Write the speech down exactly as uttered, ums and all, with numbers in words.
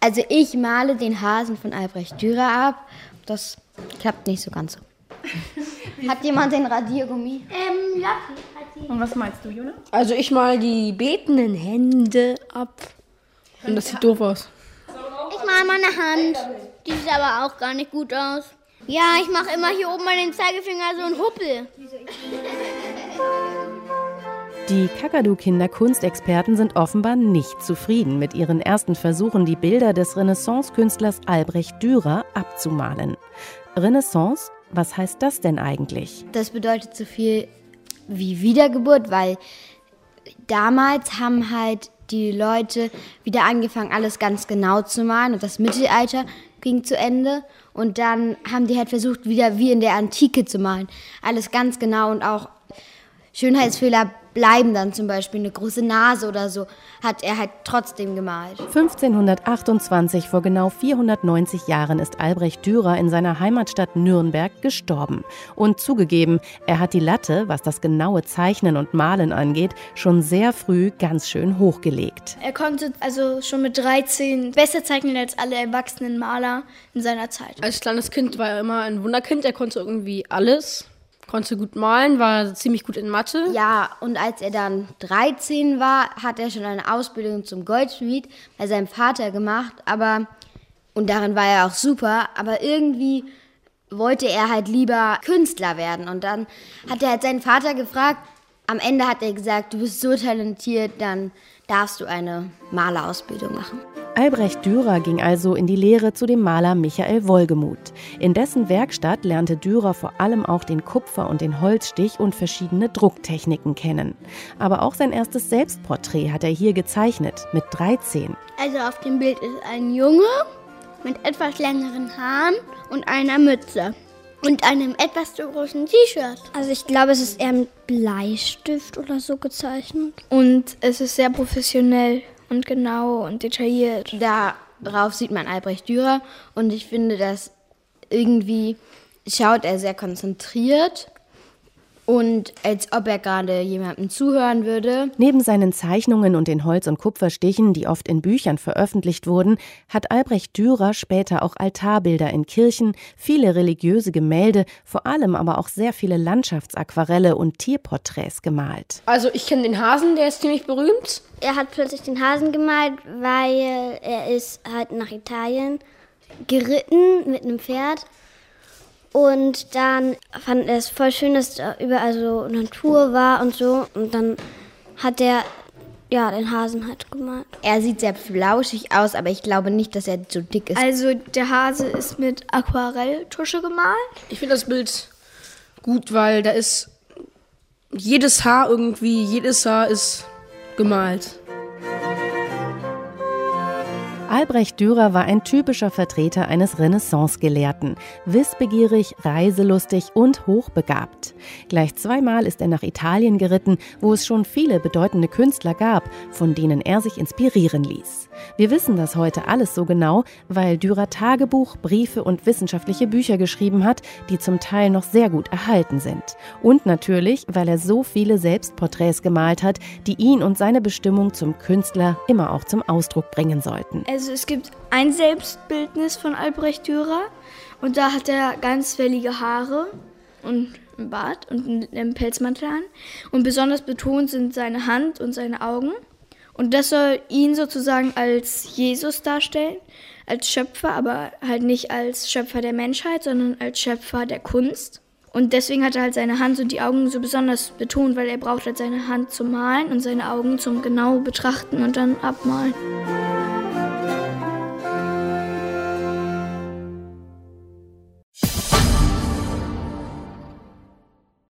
Also ich male den Hasen von Albrecht Dürer ab. Das klappt nicht so ganz so. Hat jemand den Radiergummi? Ähm, ja. Und was meinst du, Jona? Also ich mal die betenden Hände ab. Und das sieht doof aus. Ich male meine Hand. Die sieht aber auch gar nicht gut aus. Ja, ich mache immer hier oben an den Zeigefinger so einen Huppel. Die Kakadu-Kinder-Kunstexperten sind offenbar nicht zufrieden mit ihren ersten Versuchen, die Bilder des Renaissance-Künstlers Albrecht Dürer abzumalen. Renaissance, was heißt das denn eigentlich? Das bedeutet so viel wie Wiedergeburt, weil damals haben halt die Leute wieder angefangen, alles ganz genau zu malen und das Mittelalter ging zu Ende und dann haben die halt versucht, wieder wie in der Antike zu malen. Alles ganz genau und auch Schönheitsfehler bleiben dann, zum Beispiel eine große Nase oder so, hat er halt trotzdem gemalt. fünfzehnhundertachtundzwanzig, vor genau vierhundertneunzig Jahren, ist Albrecht Dürer in seiner Heimatstadt Nürnberg gestorben. Und zugegeben, er hat die Latte, was das genaue Zeichnen und Malen angeht, schon sehr früh ganz schön hochgelegt. Er konnte also schon mit dreizehn besser zeichnen als alle erwachsenen Maler in seiner Zeit. Als kleines Kind war er immer ein Wunderkind, er konnte irgendwie alles. Konnte gut malen, war ziemlich gut in Mathe. Ja, und als er dann dreizehn war, hat er schon eine Ausbildung zum Goldschmied bei seinem Vater gemacht. Aber, und darin war er auch super, aber irgendwie wollte er halt lieber Künstler werden. Und dann hat er halt seinen Vater gefragt, am Ende hat er gesagt, du bist so talentiert, dann darfst du eine Malerausbildung machen. Albrecht Dürer ging also in die Lehre zu dem Maler Michael Wohlgemuth. In dessen Werkstatt lernte Dürer vor allem auch den Kupfer- und den Holzstich und verschiedene Drucktechniken kennen. Aber auch sein erstes Selbstporträt hat er hier gezeichnet, mit dreizehn. Also auf dem Bild ist ein Junge mit etwas längeren Haaren und einer Mütze. Und einem etwas zu großen T-Shirt. Also ich glaube, es ist eher mit Bleistift oder so gezeichnet. Und es ist sehr professionell und genau und detailliert. Darauf sieht man Albrecht Dürer und ich finde, dass irgendwie schaut er sehr konzentriert und als ob er gerade jemandem zuhören würde. Neben seinen Zeichnungen und den Holz- und Kupferstichen, die oft in Büchern veröffentlicht wurden, hat Albrecht Dürer später auch Altarbilder in Kirchen, viele religiöse Gemälde, vor allem aber auch sehr viele Landschaftsaquarelle und Tierporträts gemalt. Also ich kenne den Hasen, der ist ziemlich berühmt. Er hat plötzlich den Hasen gemalt, weil er ist halt nach Italien geritten mit einem Pferd. Und dann fand er es voll schön, dass da überall so Natur war und so. Und dann hat er ja den Hasen halt gemalt. Er sieht sehr flauschig aus, aber ich glaube nicht, dass er so dick ist. Also der Hase ist mit Aquarelltusche gemalt. Ich finde das Bild gut, weil da ist jedes Haar irgendwie, jedes Haar ist gemalt. Albrecht Dürer war ein typischer Vertreter eines Renaissance-Gelehrten, wissbegierig, reiselustig und hochbegabt. Gleich zweimal ist er nach Italien geritten, wo es schon viele bedeutende Künstler gab, von denen er sich inspirieren ließ. Wir wissen das heute alles so genau, weil Dürer Tagebuch, Briefe und wissenschaftliche Bücher geschrieben hat, die zum Teil noch sehr gut erhalten sind. Und natürlich, weil er so viele Selbstporträts gemalt hat, die ihn und seine Bestimmung zum Künstler immer auch zum Ausdruck bringen sollten. Also es gibt ein Selbstbildnis von Albrecht Dürer und da hat er ganz wellige Haare und einen Bart und einen Pelzmantel an. Und besonders betont sind seine Hand und seine Augen. Und das soll ihn sozusagen als Jesus darstellen, als Schöpfer, aber halt nicht als Schöpfer der Menschheit, sondern als Schöpfer der Kunst. Und deswegen hat er halt seine Hand und die Augen so besonders betont, weil er braucht halt seine Hand zum Malen und seine Augen zum genau Betrachten und dann abmalen.